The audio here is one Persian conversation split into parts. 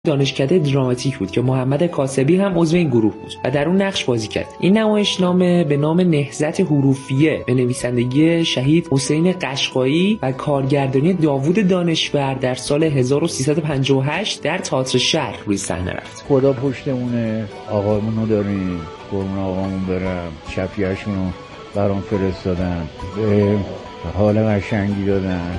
دانشکده دراماتیک بود که محمد کاسبی هم عضو این گروه بود و در اون نقش بازی کرد. این نمایشنامه به نام نهضت حروفیه به نویسندگی شهید حسین قشقایی و کارگردانی داوود دانشور در سال 1358 در تئاتر شهر روی صحنه رفت. خدا پشتمونه، آقامونو داریم، قربون آقامون برم، شفیعشونو برام فرستادن، به حال قشنگی دادن.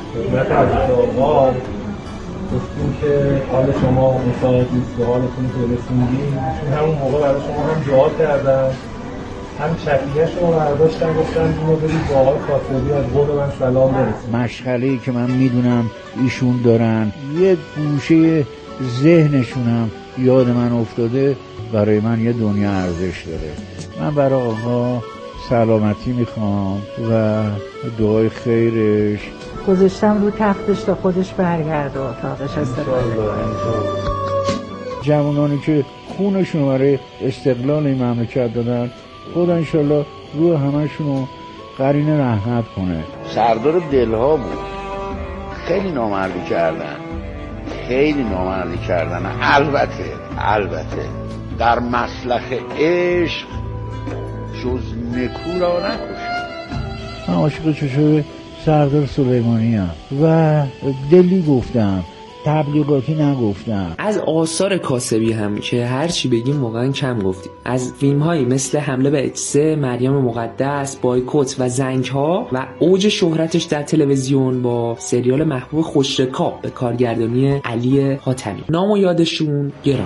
گفتیم که حال شما مساعد نیست به حالتون که رسیدیم، چون همون موقع برای شما هم دعا کردن، هم شفیعه شما برداشتن، گفتن اینو برید با آقای کاسبی از قول من سلام برسید. مشغله‌ای که من میدونم ایشون دارن، یه گوشه ذهنشونم یاد من افتاده، برای من یه دنیا ارزش داره. من برای آقا سلامتی میخوام و دعای خیرش. گذاشتم رو تختش تا خودش برگرده و اتاقش استقلال جوانانی که خونشون برای استقلال این مملکت دادن، خدا انشالله روح همشونو قرین رحمت کنه. سردار دلها بود. خیلی نامردی کردن. البته در مسلخ عشق جز نکو را نکشن. من عاشق چشم سردار سلیمانی هم و دلی گفتم، تبلیغاتی نگفتم. از آثار کاسبی هم که هر چی بگیم واقعا کم گفتیم. از فیلم‌هایی مثل حمله به اجسه، مریم مقدس، بایکوت و زنگ‌ها و اوج شهرتش در تلویزیون با سریال محبوب خوشرکاب به کارگردانی علی حاتمی. نام و یادشون گرامی.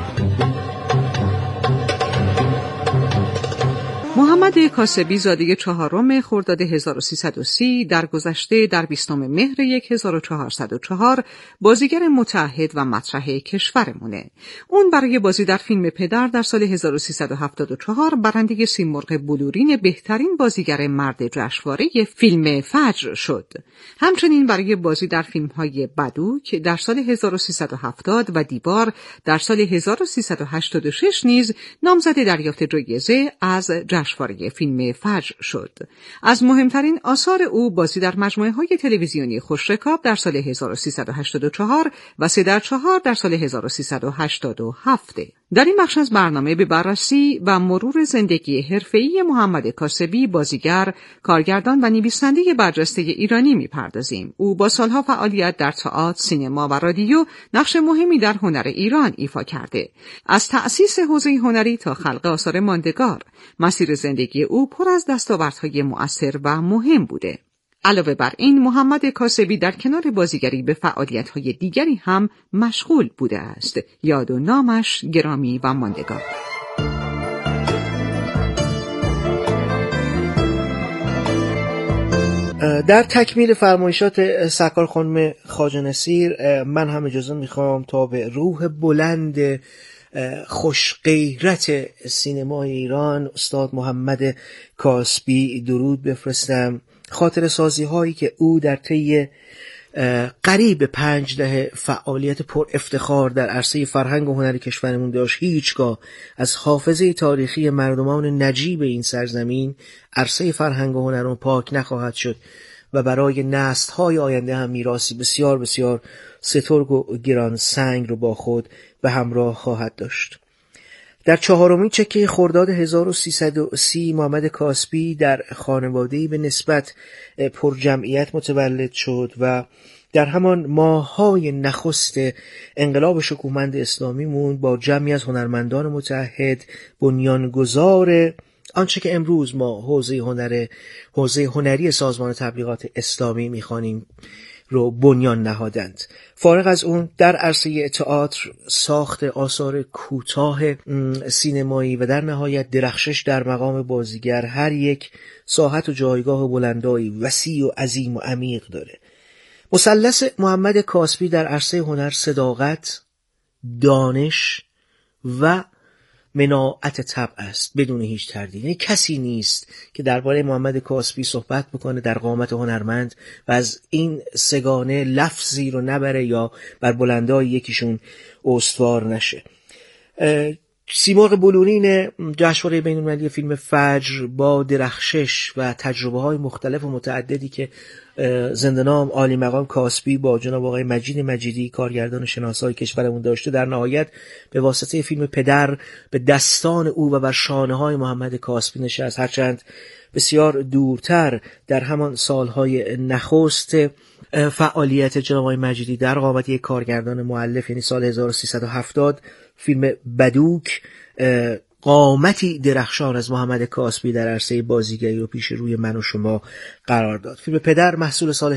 محمد کاسبی زاده 4 خرداد 1330 درگذشته در 20 مهر 1404 بازیگر متعهد و مطرح کشورمونه. اون برای بازی در فیلم پدر در سال 1374 برنده سیمرغ بلورین بهترین بازیگر مرد جشنواره فیلم فجر شد. همچنین برای بازی در فیلم‌های بدوک در سال 1370 و دیوار در سال 1386 نیز نامزد دریافت جایزه از جشنواره فیلم فجر شد. از مهمترین آثار او بازی در مجموعه‌های تلویزیونی خوشرکاب در سال 1384 و 3 در 4 در سال 1387. در این بخش از برنامه به بررسی و مرور زندگی حرفه‌ای محمد کاسبی، بازیگر، کارگردان و نویسنده برجسته ایرانی می‌پردازیم. او با سالها فعالیت در تئاتر، سینما و رادیو نقش مهمی در هنر ایران ایفا کرده. از تأسیس حوزه هنری تا خلق آثار ماندگار، مسیر زندگی او پر از دستاوردهای مؤثر و مهم بوده. علاوه بر این، محمد کاسبی در کنار بازیگری به فعالیت‌های دیگری هم مشغول بوده است. یاد و نامش گرامی و ماندگار. در تکمیل فرمایشات سرکار خانم خواجه نصیر، من هم اجازه میخوام تا به روح بلند خوش غیرت سینمای ایران استاد محمد کاسبی درود بفرستم. خاطر سازی هایی که او در طی قریب 5 دهه فعالیت پر افتخار در عرصه فرهنگ و هنر کشورمون داشت، هیچگاه از حافظه تاریخی مردمان نجیب این سرزمین عرصه فرهنگ و هنر پاک نخواهد شد و برای نسل‌های آینده هم میراثی بسیار بسیار سترگ و گران سنگ رو با خود به همراه خواهد داشت. در 4مین چکه خرداد 1330 محمد کاسبی در خانواده‌ای به نسبت پرجمعیت متولد شد و در همان ماه‌های نخست انقلاب شکوهمند اسلامیمون با جمعی از هنرمندان متعهد بنیانگذار آنچه که امروز ما حوزه هنری سازمان تبلیغات اسلامی می‌خوانیم رو بنیان نهادند. فارغ از اون در عرصه تئاتر ساخت آثار کوتاه سینمایی و در نهایت درخشش در مقام بازیگر، هر یک ساحت و جایگاه بلندایی وسیع و عظیم و عمیق داره. مثلث محمد کاسبی در عرصه هنر صداقت، دانش و مناعت طبع است بدون هیچ تردید. یعنی کسی نیست که درباره محمد کاسبی صحبت بکنه در قامت هنرمند و از این سگانه لفظی رو نبره یا بر بلندای یکیشون استوار نشه. سیمرغ بلورین جشنواره بین‌المللی فیلم فجر با درخشش و تجربه‌های مختلف و متعددی که زنده‌نام عالی مقام کاسبی با جناب آقای مجید مجیدی کارگردان شناسای کشورمون داشته، در نهایت به واسطه فیلم پدر به دستان او و بر شانه‌های محمد کاسبی نشست، هرچند بسیار دورتر در همان سالهای نخست فعالیت جناب آقای مجیدی در قامت یک کارگردان مؤلف، یعنی سال 1370 فیلم بدوک قامتی درخشان از محمد کاسبی در عرصه بازیگری رو پیش روی من و شما قرار داد. فیلم پدر محصول سال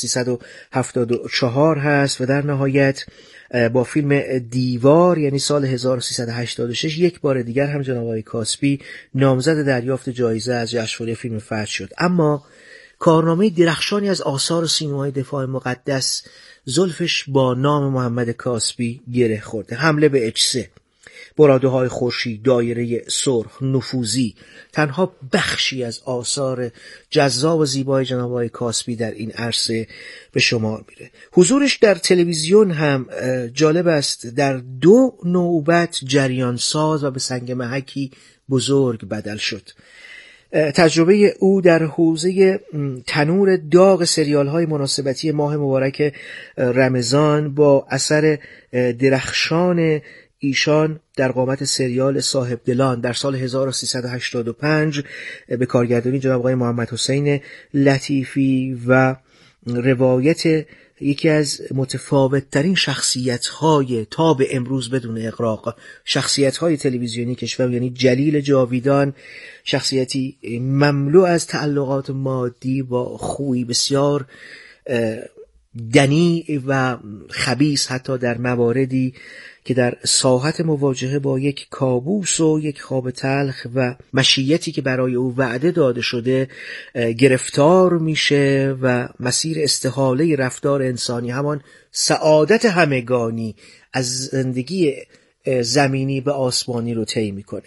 1374 هست و در نهایت با فیلم دیوار یعنی سال 1386 یک بار دیگر هم جناب آقای کاسبی نامزد دریافت جایزه از جشنواره فیلم فجر شد. اما کارنامه درخشانی از آثار سینمای دفاع مقدس زلفش با نام محمد کاسبی گره خورده. حمله به اچ3، براده‌های خورشید، دایره سرخ، نفوذی تنها بخشی از آثار جذاب و زیبای جناب آقای کاسبی در این عرصه به شمار میره. حضورش در تلویزیون هم جالب است، در 2 نوبت جریان ساز و به سنگ محکی بزرگ بدل شد. تجربه او در حوزه تنور داغ سریال‌های مناسبتی ماه مبارک رمضان با اثر درخشان ایشان در قامت سریال صاحب دلان در سال 1385 به کارگردانی جناب آقای محمد حسین لطیفی و روایت یکی از متفاوت‌ترین شخصیت‌های تا به امروز بدون اغراق شخصیت‌های تلویزیونی کشور، یعنی جلیل جاویدان، شخصیتی مملو از تعلقات مادی با خویی بسیار دنی و خبیث، حتی در مواردی که در ساحت مواجهه با یک کابوس و یک خواب تلخ و مشیتی که برای او وعده داده شده گرفتار میشه و مسیر استحاله رفتار انسانی، همان سعادت همگانی از زندگی زمینی به آسمانی رو طی میکنه.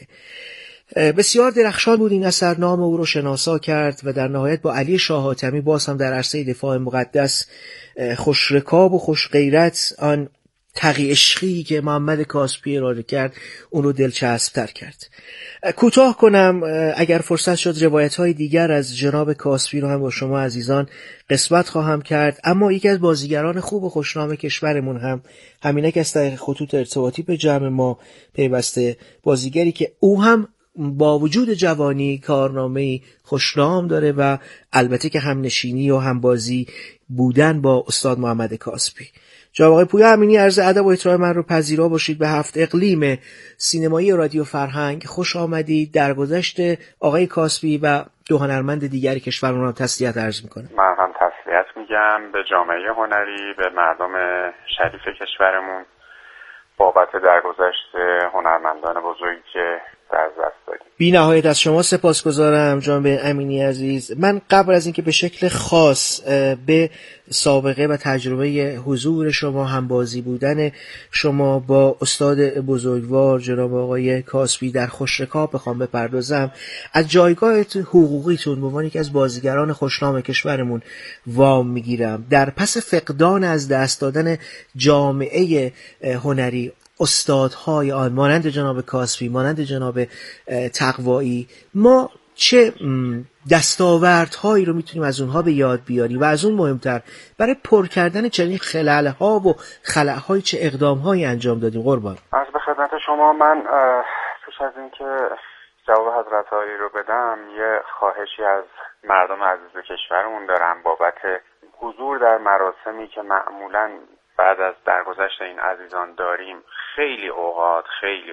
بسیار درخشان بود این اثر، نام او رو شناسا کرد و در نهایت با علی شاه حاتمی باز هم در عرصه دفاع مقدس خوشرکاب و خوش غیرت آن تقی عشقی که محمد کاسبی اراده کرد اون رو دلچسب‌تر کرد. کوتاه کنم اگر فرصت شد روایت‌های دیگر از جناب کاسبی رو هم با شما عزیزان قسمت خواهم کرد، اما یکی از بازیگران خوب و خوشنام کشورمون هم همینک از طریق خطوط ارتباطی به جمع ما پیوسته، بازیگری که او هم با وجود جوانی کارنامه‌ای خوشنام داره و البته که هم نشینی و هم بازی بودن با استاد محمد کاسبی. جناب آقای پویا امینی، عرض ادب و احترام من رو پذیرا باشید. به 7 اقلیم سینمایی رادیو فرهنگ خوش آمدید. درگذشت آقای کاسبی و 2 هنرمند دیگر کشورمون رو تسلیت عرض میکنم. من هم تسلیت میگم به جامعه هنری، به مردم شریف کشورمون بابت درگذشت هنرمندان بزرگی که در دست دادیم. بی نهایت از شما سپاسگزارم جناب امینی عزیز. من قبل از اینکه به شکل خاص به سابقه و تجربه حضور شما، همبازی بودن شما با استاد بزرگوار جناب آقای کاسبی در خوشرکاب بخوام بپردازم، از جایگاه حقوقیتون به عنوان یکی از بازیگران خوشنام کشورمون وام میگیرم. در پس فقدان از دست دادن جامعه هنری استادهای آن مانند جناب کاسبی، مانند جناب تقوایی، ما چه دستاوردهایی رو میتونیم از اونها به یاد بیاریم و از اون مهمتر برای پر کردن چنین خلل‌ها و خلأهای چه اقدامهایی انجام دادیم؟ قربان عرض به خدمت شما. من پیش از اینکه جواب حضرت عالی رو بدم یه خواهشی از مردم عزیز کشورمون دارم بابت حضور در مراسمی که معمولاً بعد از درگذشت این عزیزان داریم. خیلی اوقات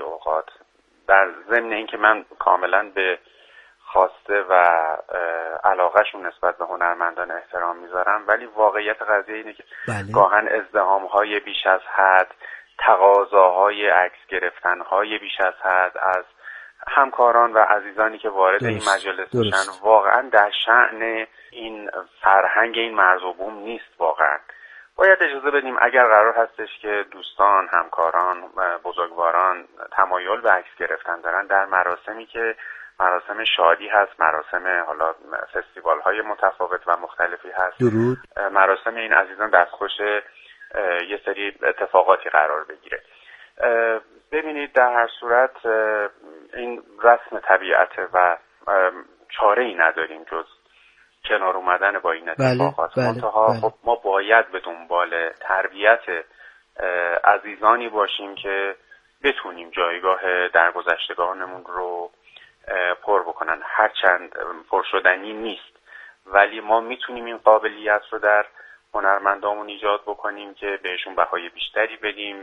در ضمن اینکه من کاملا به خواسته و علاقهشون نسبت به هنرمندان احترام میذارم، ولی واقعیت قضیه اینه که گاهن ازدحام‌های بیش از حد، تقاضاهای عکس گرفتن‌های بیش از حد از همکاران و عزیزانی که وارد این مجلس میشن واقعا در شأن این فرهنگ این مرز و بوم نیست. واقعا باید اجازه بدیم اگر قرار هستش که دوستان، همکاران، بزرگواران تمایل به عکس گرفتن دارن در مراسمی که مراسم شادی هست، مراسم حالا فستیوال های متفاوت و مختلفی هست، درود مراسم این عزیزان دستخوش یه سری اتفاقاتی قرار بگیره. ببینید در هر صورت این رسم طبیعته و چاره ای نداریم جز کنار اومدن با این اتفاقات. منتها خب ما باید به دنبال تربیت عزیزانی باشیم که بتونیم جایگاه درگذشتگانمون رو پر بکنن. هرچند پر شدنی نیست، ولی ما میتونیم این قابلیت رو در هنرمندامون ایجاد بکنیم که بهشون بهای بیشتری بدیم،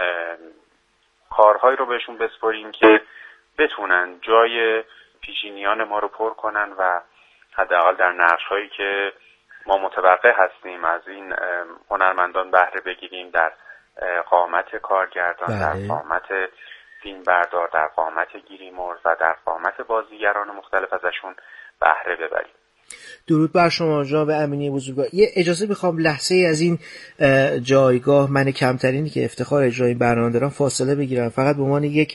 کارهایی رو بهشون بسپاریم که بتونن جای پیشینیان ما رو پر کنن و حداقل در نقش‌هایی که ما متوقع هستیم از این هنرمندان بهره بگیریم، در قامت کارگردان، در قامت فیلمبردار، در قامت گیریمرز و در قامت بازیگران مختلف ازشون بهره ببریم. درود بر شما جناب امینی بزرگوار. یه اجازه میخوام لحظه ای از این جایگاه من کمترینی که افتخار اجرای این برنامه دارم فاصله بگیرم، فقط به عنوان یک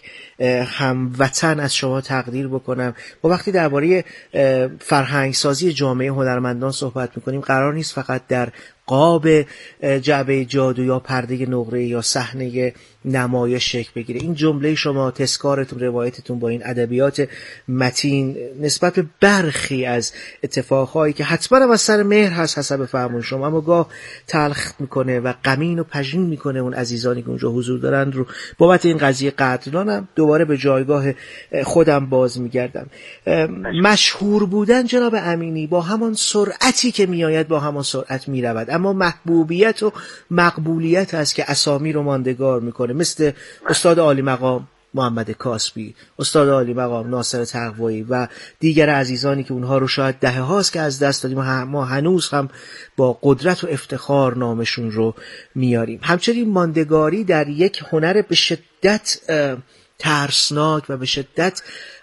هموطن از شما تقدیر بکنم. ما وقتی درباره فرهنگ سازی جامعه هنرمندان صحبت میکنیم، قرار نیست فقط در قاب جعبه جادو یا پرده نقره یا صحنه نمایش شکل بگیره. این جمله شما، تذکارتون، روایتتون با این ادبیات متین نسبت به برخی از اتفاقهایی که حتما از سر مهر هست حسب فرمون شما، اما گاه تلخ میکنه و غمین و پژین میکنه اون عزیزانی که اونجا حضور دارند رو. بابت این قضیه قدردانم. دوباره به جایگاه خودم باز میگردم. مشهور بودن جناب امینی با همان سرعتی که میآید با همان سرعت میرود، اما محبوبیت و مقبولیت است که اسامی رو ماندگار میکنه، مثل استاد عالی مقام محمد کاسبی، استاد عالی مقام ناصر تقوایی و دیگر عزیزانی که اونها رو شاید دهه هاست که از دست دادیم، ما هنوز هم با قدرت و افتخار نامشون رو میاریم. همچنین ماندگاری در یک هنر به شدت ترسناک و به شدت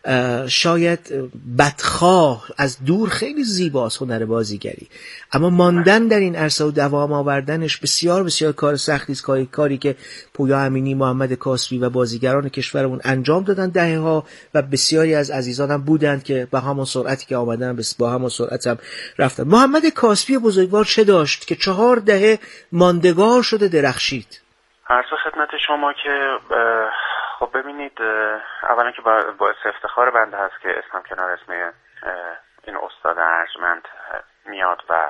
شاید بدخواه، از دور خیلی زیباست هنر بازیگری، اما ماندن در این عرصه و دوام آوردنش بسیار بسیار کار سختی است. کاری که پویا امینی، محمد کاسبی و بازیگران کشورمون انجام دادن دهه‌ها و بسیاری از عزیزانم بودند که با همون سرعتی که آمدن با همون سرعت هم رفتن. محمد کاسبی بزرگوار چه داشت که 4 دهه ماندگار شده درخشید؟ عرض خدمت شما که خب ببینید، اولا که باعث افتخار بنده هست که اسمم کنار اسم این استاد ارجمند میاد و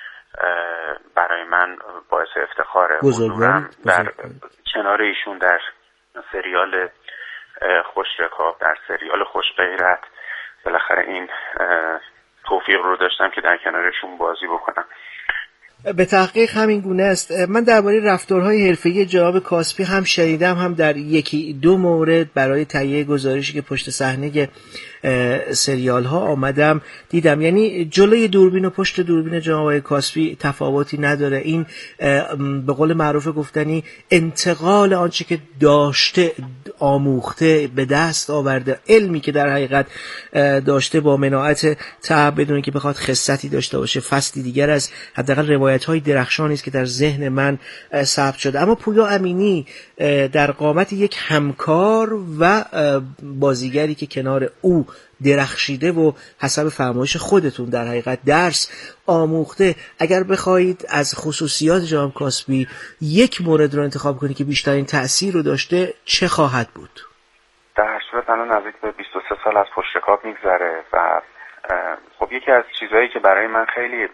برای من باعث افتخاره حضورم در کنار ایشون در سریال خوش رکاب، در سریال خوش غیرت. بالاخره این توفیق رو داشتم که در کنارشون بازی بکنم. به تحقیق همین گونه است. من درباره رفتارهای حرفه‌ای جناب کاسبی هم شنیدم، هم در 1-2 مورد برای تهیه گزارشی که پشت صحنه سریال ها آمدم دیدم. یعنی جلوی دوربین و پشت دوربین جناب کاسبی تفاوتی نداره. این به قول معروف گفتنی انتقال آنچه که داشته، آموخته، به دست آورده، علمی که در حقیقت داشته با مناعت تعب، بدون که بخواد خصتی داشته باشه. فصلی دیگر از حداقل روایت‌های درخشانی است که در ذهن من ثبت شده. اما پویا امینی در قامت یک همکار و بازیگری که کنار او درخشیده و حسب فرمایش خودتون در حقیقت درس آموخته، اگر بخواید از خصوصیات جناب کاسبی یک مورد رو انتخاب کنید که بیشترین تأثیر رو داشته، چه خواهد بود؟ در صورت الان نزدیک به 23 سال از پشت رکاب میگذره و خب یکی از چیزهایی که برای من خیلی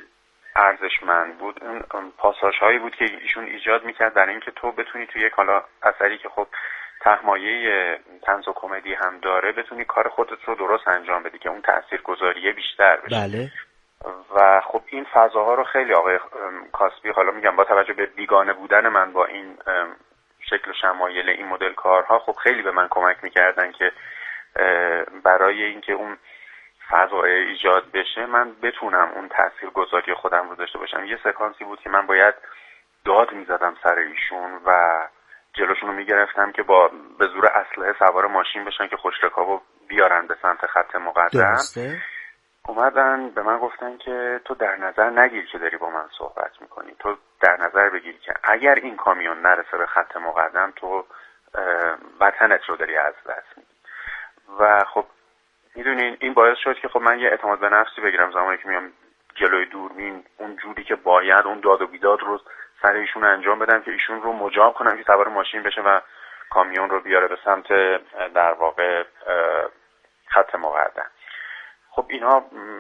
ارزشمند بود اون پاساژهایی بود که ایشون ایجاد میکرد برای اینکه تو بتونی توی یک حالا اثری که خب تهمایه طنز و کمدی هم داره بتونی کار خودت رو درست انجام بدی که اون تاثیرگذاریه بیشتر بشه. بله. و خب این فضاها رو خیلی آقای کاسبی، حالا میگم با توجه به بیگانه بودن من با این شکل و شمایل این مدل کارها، خب خیلی به من کمک میکردن که برای اینکه اون فضا ایجاد بشه من بتونم اون تاثیرگذاری خودم رو داشته باشم. یه سکانسی بود که من باید داد میزدم سر ایشون و جلوشون رو میگرفتم که به زور اسلحه سوار ماشین بشن که خوشرکابو بیارن به سمت خط مقدم. درسته. اومدن به من گفتن که تو در نظر نگیر که داری با من صحبت میکنی، تو در نظر بگیر که اگر این کامیون نرسه به خط مقدم تو وطنت رو داری از دست میدی. و خب میدونین این باعث شد که خب من یه اعتماد به نفسی بگیرم زمانی که میام جلوی دوربین اون جوری که باید اون داد و بیداد رو سر ایشون انجام بدم که ایشون رو مجاب کنم که سوار ماشین بشه و کامیون رو بیاره به سمت در واقع خط مقدم. خب اینا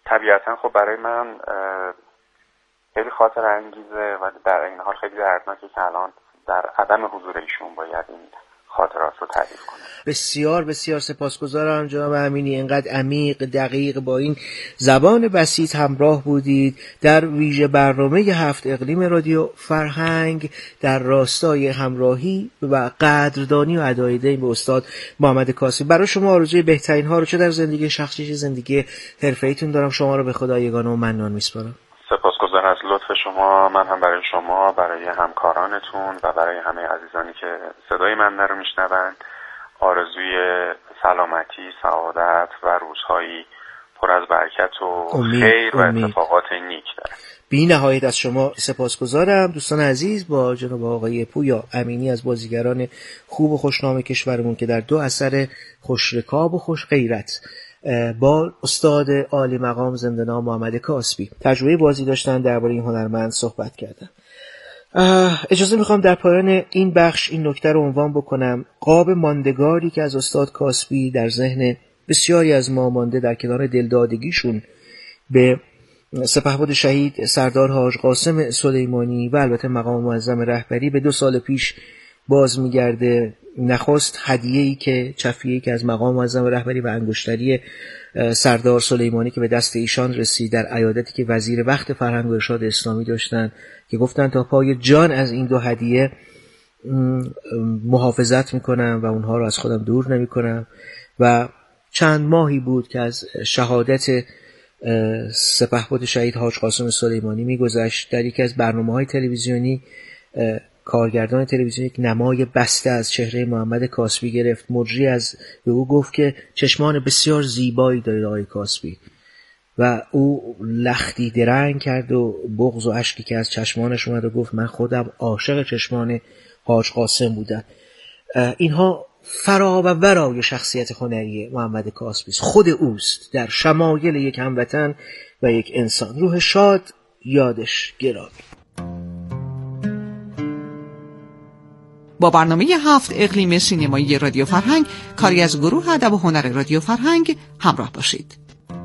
طبیعتا خب برای من خیلی خاطر انگیزه و در این حال خیلی دردناکه که الان در عدم حضور ایشون باید این خاطرات رو تعریف کنم. بسیار بسیار سپاسگزارم جناب امینی، اینقدر عمیق دقیق با این زبان بسیط همراه بودید در ویژه برنامه 7 اقلیم رادیو فرهنگ در راستای همراهی و قدردانی و ادای دین به استاد محمد کاسبی. برای شما آرزوی بهترین ها رو چه در زندگی شخصی چه زندگی حرفه‌ایتون دارم. شما رو به خدا یگانه و منان میسپارم. سپاسگزارم از لطف شما. من هم برای شما، برای همکارانتون و برای همه عزیزانی که صدای من رو میشنوند آرزوی سلامتی، سعادت و روزهایی پر از برکت و خیر و اتفاقات نیک دارم. بی نهایت از شما سپاسگزارم. دوستان عزیز، با جناب آقای پویا امینی از بازیگران خوب و خوشنام کشورمون که در 2 اثر خوشرکاب و خوش غیرت با استاد عالی مقام زنده‌نام محمد کاسبی تجربه بازی داشتن درباره این هنرمند صحبت کردن. اجازه میخوام در پایان این بخش این نکته رو عنوان بکنم. قاب ماندگاری که از استاد کاسبی در ذهن بسیاری از ما مانده در کنار دلدادگیشون به سپهبد شهید سردار حاج قاسم سلیمانی و البته مقام معظم رهبری به 2 سال پیش باز میگرده. نخست هدیه‌ای که چفیه‌ای که از مقام معظم رهبری و انگشتری سردار سلیمانی که به دست ایشان رسید در عیادتی که وزیر وقت فرهنگ و ارشاد اسلامی داشتن که گفتن تا پای جان از این 2 هدیه محافظت میکنم و اونها رو از خودم دور نمیکنم. و چند ماهی بود که از شهادت سپهبد شهید حاج قاسم سلیمانی میگذشت. در یکی از برنامه‌های تلویزیونی کارگردان تلویزیون یک نمای بسته از چهره محمد کاسبی گرفت. مجری به او گفت که چشمان بسیار زیبایی دارید آقای کاسبی و او لختی درنگ کرد و بغض و اشکی که از چشمانش اومد و گفت من خودم عاشق چشمان حاج قاسم بودم. اینها فرا و ورای شخصیت هنری محمد کاسبی است. خود اوست در شمایل یک هموطن و یک انسان. روح شاد، یادش گرامی. با برنامه 7 اقلیم سینمایی رادیو فرهنگ کاری از گروه ادب و هنر رادیو فرهنگ همراه باشید.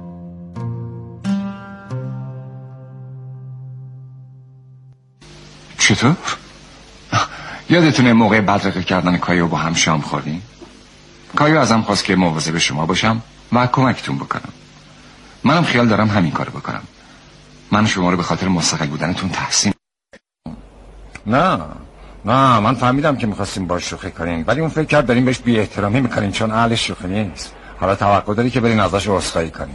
چطور؟ یادتونه موقع بدرقه کردن کایو با هم شام خوردیم؟ کایو ازم خواست که مواظب شما باشم و کمکتون بکنم. منم خیال دارم همین کارو بکنم. من شما رو به خاطر مستقل بودنتون تحسین. نه من فهمیدم که میخواستیم باش شوخی کنین، ولی اون فکر کرد داریم بهش بی احترامی میکنین چون اهل شوخی نیست. حالا توقع داری که برین ازش عذرخواهی کنین.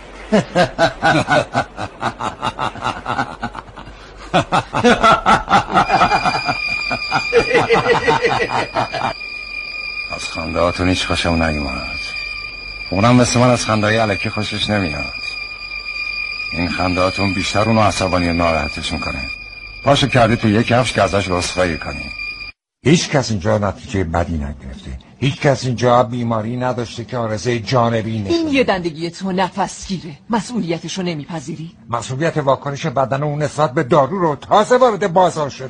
از خنده هاتون هیچ خوشم نیومد. اونم مثل من از خنده های الکی خوشش نمیاد. این خنده هاتون بیشتر اونو عصبانی و ناراحتش میکنه. پاشو کرده تو یک کفش که ازش عذرخواهی کنی. هیچ کس اینجا نتیجه بدی نگرفته. هیچ کس اینجا بیماری نداشته که آرزه جانبی نشونه. این یه دندگی تو نفسگیره. مسئولیتشو نمیپذیری؟ مسئولیت واکنش بدن اون نسبت به دارو رو تازه وارد بازار شد.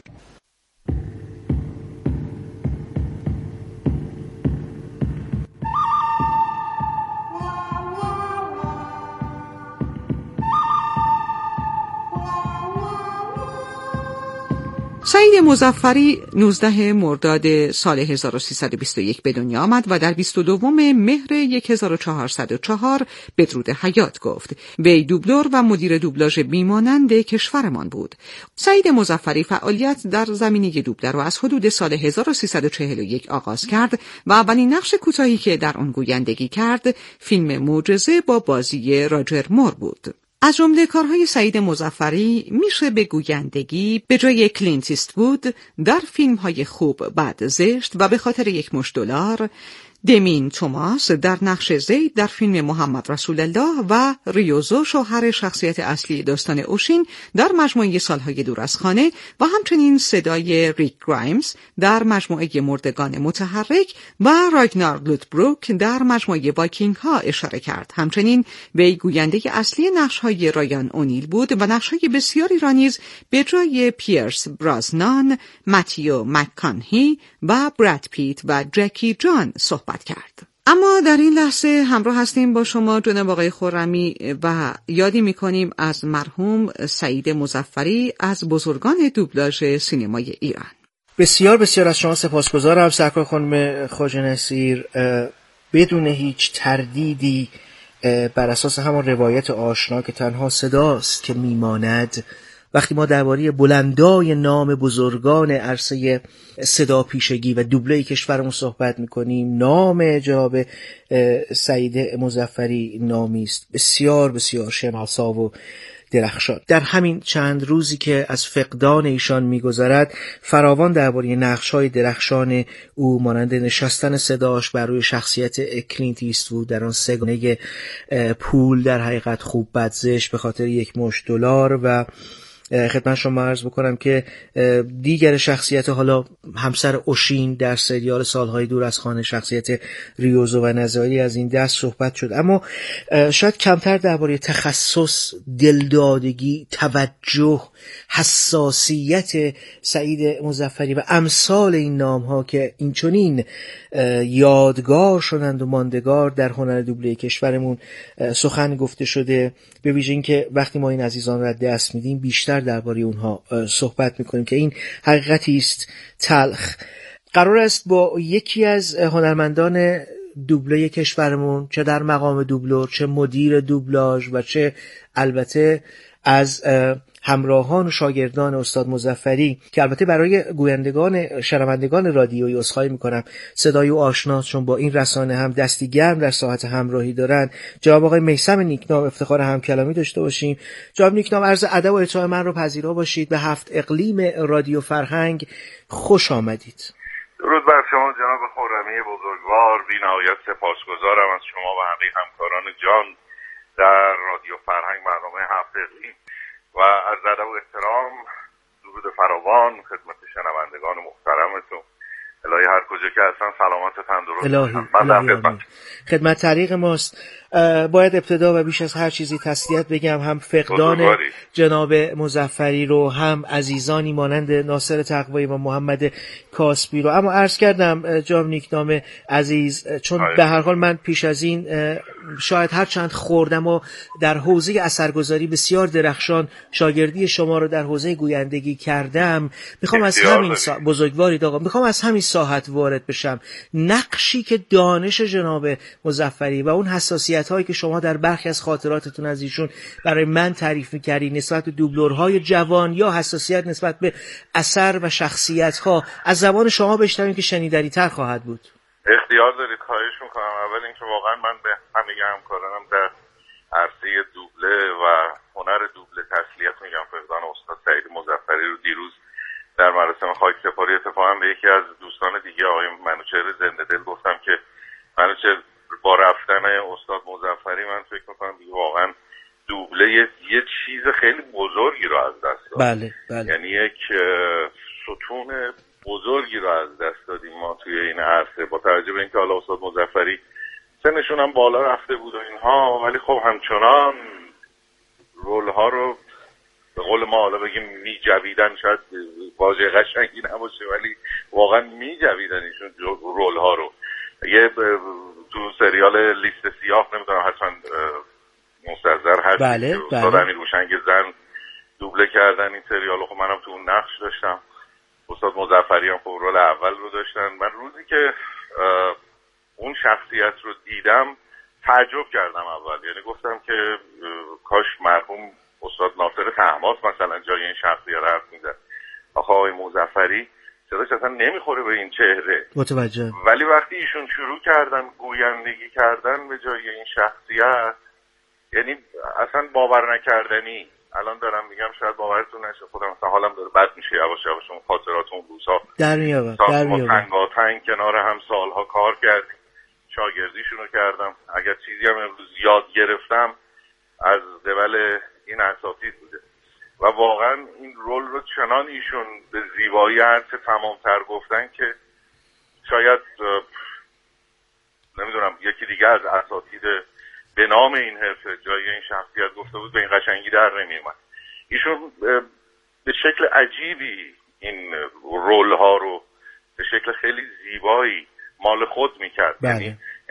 سعید مظفری 19 مرداد سال 1321 به دنیا آمد و در 22 مهر 1404 بدرود حیات گفت. وی دوبلور و مدیر دوبلاژ بیمانند کشورمان بود. سعید مظفری فعالیت در زمینه دوبله را از حدود سال 1341 آغاز کرد و اولین نقش کوتاهی که در آن گویندگی کرد فیلم معجزه با بازی راجر مور بود. از جمله کارهای سعید مظفری میشه به گویندگی به جای کلینت ایستوود در فیلم‌های خوب بد زشت و به خاطر $1 دمین توماس در نقش زید در فیلم محمد رسول الله و ریوزو شوهر شخصیت اصلی داستان اوشین در مجموعه سالهای دور از خانه و همچنین صدای ریک گرایمز در مجموعه مردگان متحرک و راگنار لودبروک در مجموعه وایکینگ ها اشاره کرد. همچنین وی گوینده اصلی نقش‌های رایان اونیل بود و نقش‌های بسیاری را نیز به جای پیرس برازنان، متیو مککانهی و براد پیت و جکی جان صحبت کرد. اما در این لحظه همراه هستیم با شما جناب آقای خرمی و یادی میکنیم از مرحوم سعید مظفری از بزرگان دوبلاژ سینمای ایران. بسیار بسیار از شما سپاسگزارم سرکار خانم خواجه نصیر. بدون هیچ تردیدی بر اساس همان روایت آشنا که تنها صداست که میماند، وقتی ما درباره بلندای نام بزرگان عرصه صدا پیشگی و دوبله کشورمون صحبت میکنیم، نام جناب سعید مظفری نامی است بسیار بسیار شناسا و درخشان. در همین چند روزی که از فقدان ایشان میگذرد، فراوان درباره نقش‌های درخشان او مانند نشستن صداش بر روی شخصیت کلینت ایستوود در آن سگانه پول، در حقیقت خوب بد زشت، به خاطر یک مشت دلار، و خدمت شما عرض بکنم که دیگر شخصیت، حالا همسر اوشین در سریال سالهای دور از خانه، شخصیت ریوزو و نظاری، از این دست صحبت شد. اما شاید کمتر درباره تخصص، دلدادگی، توجه، حساسیت سعید مظفری و امثال این نام ها که اینچنین یادگار شدند و ماندگار در هنر دوبله کشورمون سخن گفته شده. به ویژه اینکه وقتی ما این عزیزان را دست میدیم بیشتر درباره اونها صحبت میکنیم که این حقیقتی است تلخ. قرار است با یکی از هنرمندان دوبله کشورمون، چه در مقام دوبلور، چه مدیر دوبلاژ و چه البته از همراهان و شاگردان استاد مظفری، که البته برای گویندگان شنوندگان رادیویی عذرخواهی میکنم صدای او آشناست، چون با این رسانه هم دستی گرم در ساحت همراهی دارن، جناب آقای میثم نیکنام افتخار همکلامی داشته باشیم. جناب نیکنام، عرض ادب و احترام من رو پذیرا باشید. به 7 اقلیم رادیو فرهنگ خوش آمدید. درود بر شما جناب خرمی بزرگوار. بی‌نهایت سپاسگزارم از شما و همه همکاران جان در رادیو فرهنگ برنامه 7 اقلیم و عرض ادب و احترام، درود فراوان خدمت شنوندگان محترمتون. الهی هر کجا که هستن سلامت و تندرست باشن. خدمت طریق ماست. باید ابتدا و بیش از هر چیزی تسلیت بگم، هم فقدان جناب مظفری رو، هم عزیزانی مانند ناصر تقوایی و محمد کاسبی رو. اما عرض کردم جناب نیکنام عزیز، چون به هر حال من پیش از این شاید هر چند خوردم و در حوزه اثرگذاری بسیار درخشان شاگردی شما رو در حوزه گویندگی کردم، میخوام از همین بزرگوارید آقا، میخوام از همین ساحت وارد بشم. نقشی که دانش جناب مظفری و اون حساسیت هایی که شما در برخی از خاطراتتون از ایشون برای من تعریف می‌کردی نسبت به دوبلورهای جوان، یا حساسیت نسبت به اثر و شخصیت ها، از زبان شما بشنویم که شنیدنی تر خواهد بود. اختیار دارید. خواهش میکنم. اول اینکه واقعا من به همه همکارانم در عرصه دوبله و هنر دوبله تسلیت میگم. فقدان استاد سعید مظفری رو دیروز در مراسم خاکسپاری اتفاقا به یکی از دوستان دیگه آقای منوچهر زنده دل گفتم که منوچهر، با رفتن استاد مظفری من فکر میکنم دیگه واقعا دوبله یه چیز خیلی بزرگی رو از دست داد. بله. یعنی یک ستون بزرگی رو از دست دادیم ما توی این عرصه، با توجه به اینکه حالا استاد مظفری سنشون هم بالا رفته بود و اینها، ولی خب همچنان رول ها رو به قول ما حالا بگیم میجویدن، شاید واژه قشنگی نباشه ولی واقعا میجویدن ایشون رول ها رو. یه تو سریال لیست سیاه، نمیدونم حتما مستحضر هست، بله. استاد امیر هوشنگ زن دوبله کردن این سریال. خب منم تو اون نقش داشتم، استاد مظفری هم خب رول اول رو داشتن. من روزی که اون شخصیت رو دیدم تعجب کردم اول، یعنی گفتم که کاش مرحوم استاد ناصر طهماسب مثلا جای این شخصیت حرف میزد. آخه آقای مظفری صداش اصلا نمیخوره به این چهره. متوجه. ولی وقتی ایشون شروع کردن گویندگی کردن به جای این شخصیت، یعنی اصلا باور نکردنی. الان دارم میگم شاید باورتون نشه، خودم مثلا حالم داره بد میشه یواش یواش. اون خاطرات اون روزها در میاد. تنگاتنگ کنار هم سالها کار کردیم، شاگردیشون رو کردم. اگر چیزی هم امروز یاد گرفتم از قبل این اساتید بوده و واقعا این رول رو چنان ایشون به زیبایی هرچه تمامتر گفتن که شاید نمیدونم یکی دیگه از اساتید به نام این حرفه جای این شخصیت گفته بود به این قشنگی در نمیومد. ایشون به شکل عجیبی این رول ها رو به شکل خیلی زیبایی مال خود میکرد. بله.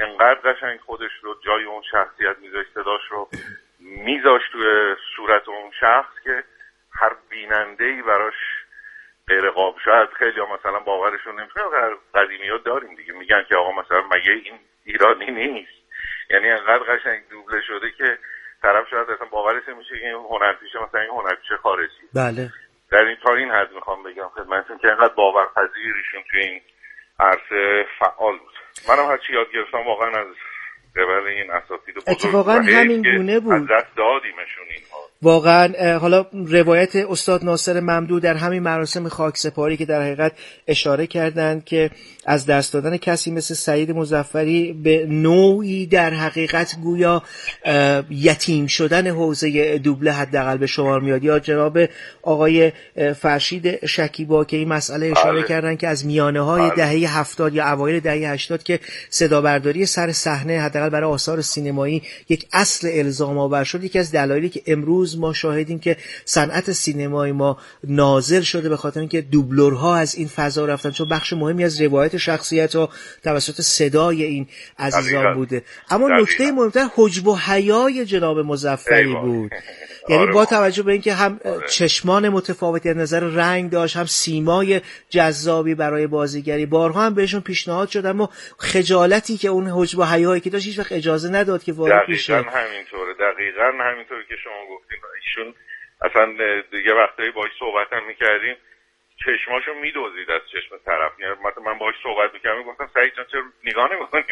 انقدر قشنگ خودش رو جای اون شخصیت میذاشت، صداش رو میذاشت توی صورت اون شخص که هر بیننده‌ای براش غیر قابل. شاید خیلی ها مثلا باورشون نمیشه، قدیمی‌ها داریم دیگه میگن که آقا مثلا مگه این ایرانی نیست، یعنی انقدر قشنگ دوبله شده که طرف شاید اصلا باورش نمیشه که این هنرپیشه مثلا این هنرپیشه خارجی. بله. در این تا این حد میخوام بگم خدمتتون که انقدر باورپذیریشون توی این عرصه فعال بود. منم هرچی یاد گرفتم واقعا از قبل این اساتید بزرگ اتفاقا همین گونه بود. از دست دادیمشون اینها. واقعا حالا روایت استاد ناصر ممدوح در همین مراسم خاکسپاری که در حقیقت اشاره کردند که از دست دادن کسی مثل سعید مظفری به نوعی در حقیقت گویا یتیم شدن حوزه دوبله حداقل به شمار میاد. یا جناب آقای فرشید شکیبا که این مسئله اشاره کردن که از میانه‌های دهه 70 یا اوایل دهه 80 که صدا برداری سر صحنه حداقل برای آثار سینمایی یک اصل الزام آور شد، یکی از دلایلی که امروز ما شاهدیم که صنعت سینمای ما نازل شده به خاطر اینکه دوبلورها از این فضا رفتن، چون بخش مهمی از روایت شخصیت ها توسط صدای این عزیزان بوده. اما نکته مهمتر حجب و حیای جناب مظفری بود. یعنی با توجه به اینکه هم چشمان متفاوتی از نظر رنگ داشت، هم سیمای جذابی برای بازیگری، بارها هم بهشون پیشنهاد شد اما خجالتی که اون حجب و حیایی که داشت هیچ وقت اجازه نداد که وارد بشه. دقیقاً همینطوره که شما گفتین. ایشون اصلا یه وقتایی باهاش صحبت هم می‌کردیم چشماشو میدوزید از چشم طرف. یعنی مثلا من باهاش صحبت می‌کردم میگفتم سعید جان چرا نگاه نمی‌کنی؟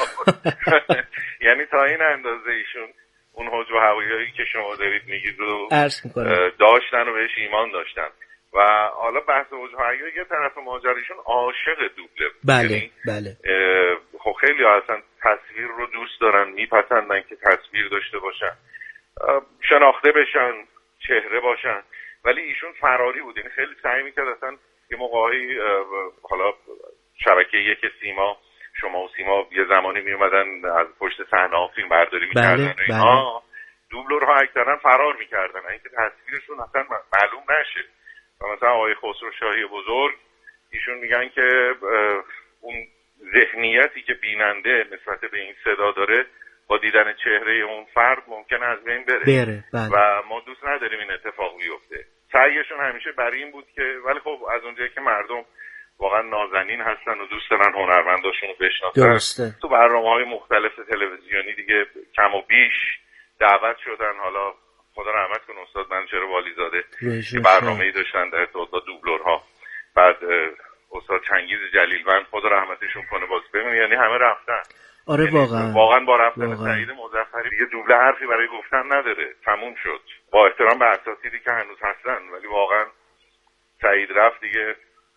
یعنی تا این اندازه ایشون اون حجب و حیایی که شما دارید میگید رو داشتن و بهش ایمان داشتن. و حالا بحث حجب و حیا یه طرف ماجراشون عاشق دوبله. بله. خب خیلی اصلا تصویر رو دوست دارن، میپسندن که تصویر داشته باشن، شناخته بشن، چهره باشن، ولی ایشون فراری بود. یعنی خیلی سعی میکرد اصلا یه موقعی حالا شبکه یک سیما، شما و سیما یه زمانی میومدن از پشت صحنه فیلم برداری میکردن و اینها، دوبلورها اکثرا فرار میکردن اینکه تصویرشون اصلا معلوم نشه. و مثلا آقای خسرو شاهی بزرگ ایشون میگن که اون ذهنیتی که بیننده نسبت به این صدا داره با دیدن چهره اون فرد ممکنه از بین بره. و ما دوست نداریم این اتفاق بیفته. سعیشون همیشه برای این بود که، ولی خب از اونجایی که مردم واقعا نازنین هستن و دوست دارن هنرمنداشون رو بشناسن، تو برنامه‌های مختلف تلویزیونی دیگه کم و بیش دعوت شدن. حالا خدا رحمت کنه استاد منوچهر والیزاده که برنامه‌ای داشتن در ارتباط دوبلورها، بعد استاد چنگیز جلیلوند خدا رحمتشون کنه باز ببین، یعنی همه رفتن. آره واقعا با رفتن سعید مظفری دیگه دوبله حرفی برای گفتن نداره، تموم شد. با احترام به اساتیدی که هنوز هستن، ولی واقعا سعید رفت دیگه.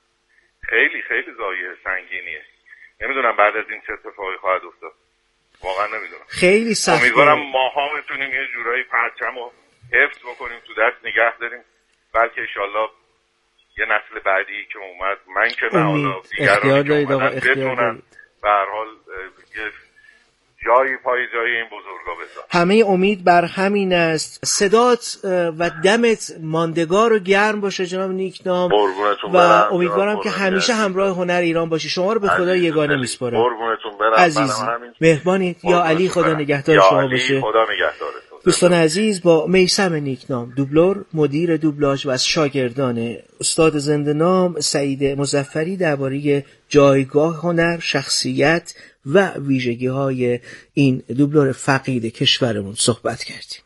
خیلی خیلی ضایعه سنگینیه. نمیدونم بعد از این چه اتفاقی خواهد افتاد، واقعا نمیدونم. خیلی سخته. امیدوارم ماها بتونیم یه جورایی پرچمو حفظ بکنیم، تو دست نگه داریم، بلکه انشالله یه نسل بعدی که اومد، من که نه حالا دیگرانی که اومدن بتونن به هر حال یه جایی پای جای این بزرگا بذارن. همه امید بر همین است. صدات و دمت ماندگار و گرم باشه جناب نیکنام و امیدوارم که همیشه همراه هنر ایران باشی. شما رو به خدا یگانه میسپارم. قربونتون برم. عزیز مهربانید. یا علی خدا نگهدار شما باشه. خدا نگهدارتون. دوستان عزیز، با میثم نیکنام دوبلور، مدیر دوبلاژ و از شاگردان استاد زنده نام سعید مظفری درباره جایگاه هنر، شخصیت و ویژگی‌های این دوبلور فقید کشورمون صحبت کردیم.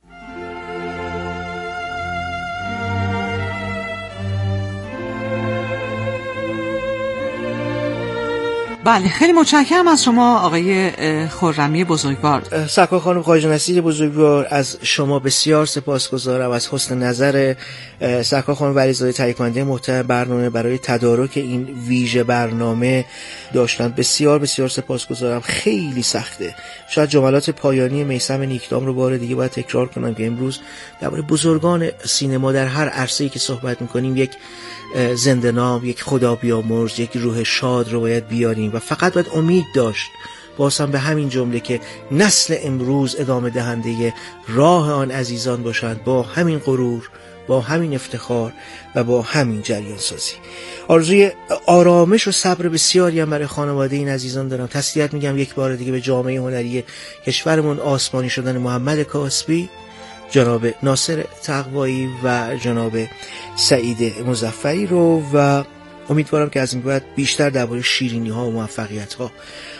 بله، خیلی متشکرم از شما آقای خرمی بزرگوار. سرکار خانم خواجه نصیر بزرگوار، از شما بسیار سپاسگزارم از حسن نظر سرکار خانم ولیزاده تهیه کننده محتوای برنامه برای تدارک این ویژه برنامه داشتن. بسیار بسیار سپاسگزارم. خیلی سخته. شاید جملات پایانی میثم نیکنام رو بار دیگه باید تکرار کنم که امروز درباره بزرگان سینما در هر عرصه‌ای که صحبت می‌کنیم یک زنده نام، یک خدا بیامرز، یک روح شاد رو باید بیاریم و فقط باید امید داشت بازم به همین جمله که نسل امروز ادامه دهنده راه آن عزیزان باشند، با همین غرور با همین افتخار و با همین جریان سازی. آرزوی آرامش و صبر بسیاری هم برای خانواده این عزیزان دارم. تسلیت میگم یک بار دیگه به جامعه هنری کشورمون، آسمانی شدن محمد کاسبی، جناب ناصر تقوایی و جناب سعید مظفری رو، و امیدوارم که از این بعد بیشتر درباره شیرینی ها و موفقیت ها